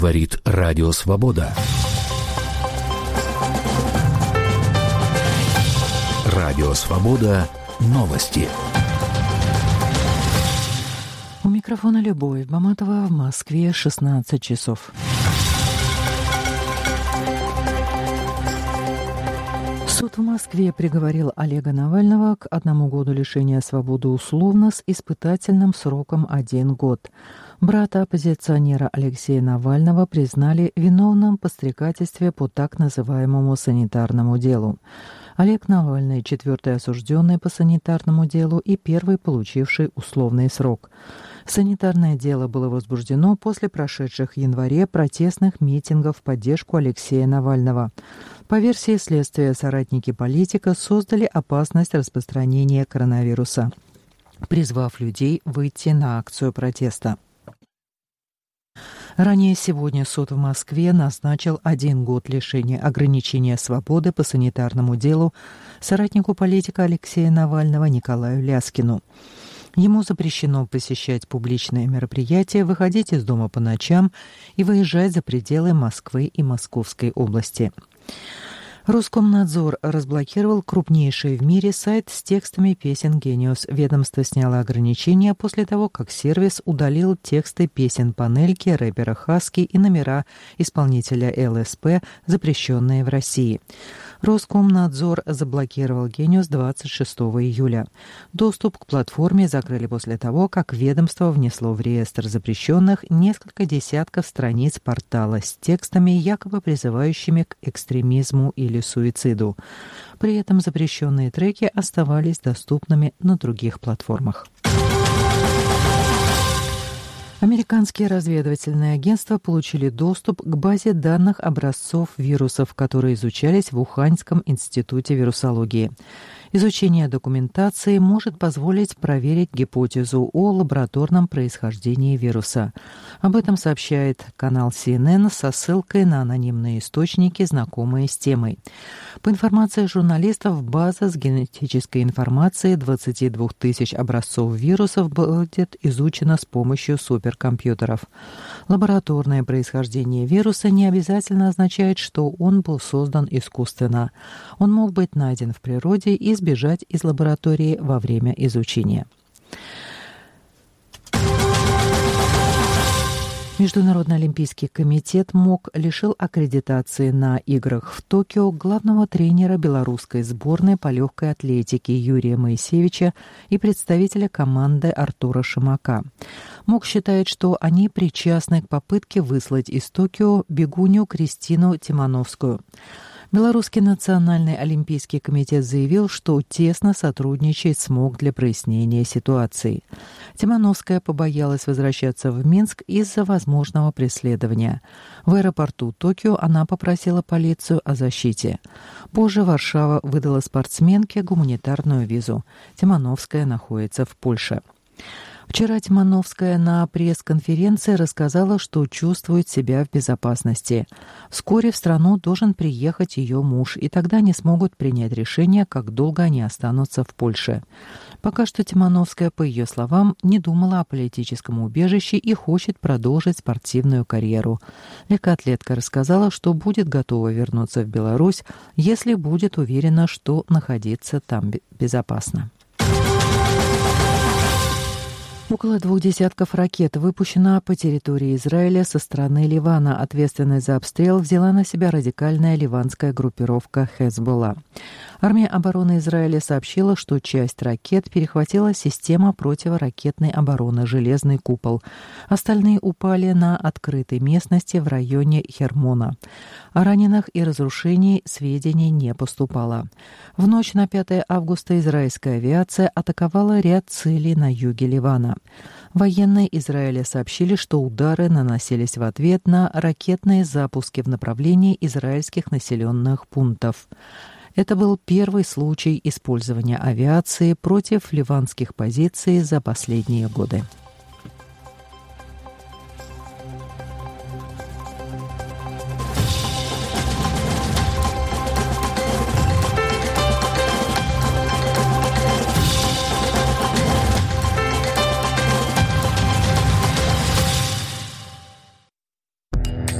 Говорит Радио Свобода. Радио Свобода. Новости. У микрофона Любовь Баматова, в Москве 16 часов. Суд в Москве приговорил Олега Навального к 1 году лишения свободы условно с испытательным сроком 1 год. Брата оппозиционера Алексея Навального признали виновным в подстрекательстве по так называемому санитарному делу. Олег Навальный – 4-й осужденный по санитарному делу и 1-й получивший условный срок. Санитарное дело было возбуждено после прошедших в январе протестных митингов в поддержку Алексея Навального. По версии следствия, соратники политика создали опасность распространения коронавируса, призвав людей выйти на акцию протеста. Ранее сегодня суд в Москве назначил 1 год лишения ограничения свободы по санитарному делу соратнику политика Алексея Навального Николаю Ляскину. Ему запрещено посещать публичные мероприятия, выходить из дома по ночам и выезжать за пределы Москвы и Московской области. Роскомнадзор разблокировал крупнейший в мире сайт с текстами песен Genius. Ведомство сняло ограничения после того, как сервис удалил тексты песен Панельки, рэпера Хаски и номера исполнителя ЛСП, запрещенные в России. Роскомнадзор заблокировал Genius 26 июля. Доступ к платформе закрыли после того, как ведомство внесло в реестр запрещенных несколько десятков страниц портала с текстами, якобы призывающими к экстремизму или суициду. При этом запрещенные треки оставались доступными на других платформах. Американские разведывательные агентства получили доступ к базе данных образцов вирусов, которые изучались в Уханьском институте вирусологии. Изучение документации может позволить проверить гипотезу о лабораторном происхождении вируса. Об этом сообщает канал CNN со ссылкой на анонимные источники, знакомые с темой. По информации журналистов, база с генетической информацией 22 тысяч образцов вирусов будет изучена с помощью суперкомпьютеров. Лабораторное происхождение вируса не обязательно означает, что он был создан искусственно. Он мог быть найден в природе и сбежать из лаборатории во время изучения. Международный олимпийский комитет МОК лишил аккредитации на играх в Токио главного тренера белорусской сборной по легкой атлетике Юрия Моисевича и представителя команды Артура Шимака. МОК считает, что они причастны к попытке выслать из Токио бегунью Кристину Тимановскую. Белорусский национальный олимпийский комитет заявил, что тесно сотрудничает с МОК для прояснения ситуации. Тимановская побоялась возвращаться в Минск из-за возможного преследования. В аэропорту Токио она попросила полицию о защите. Позже Варшава выдала спортсменке гуманитарную визу. Тимановская находится в Польше. Вчера Тимановская на пресс-конференции рассказала, что чувствует себя в безопасности. Вскоре в страну должен приехать ее муж, и тогда они смогут принять решение, как долго они останутся в Польше. Пока что Тимановская, по ее словам, не думала о политическом убежище и хочет продолжить спортивную карьеру. Легкоатлетка рассказала, что будет готова вернуться в Беларусь, если будет уверена, что находиться там безопасно. Около 2 десятков ракет выпущено по территории Израиля со стороны Ливана. Ответственность за обстрел взяла на себя радикальная ливанская группировка Хезболла. Армия обороны Израиля сообщила, что часть ракет перехватила система противоракетной обороны «Железный купол». Остальные упали на открытой местности в районе Хермона. О раненых и разрушении сведений не поступало. В ночь на 5 августа израильская авиация атаковала ряд целей на юге Ливана. Военные Израиля сообщили, что удары наносились в ответ на ракетные запуски в направлении израильских населенных пунктов. Это был первый случай использования авиации против ливанских позиций за последние годы.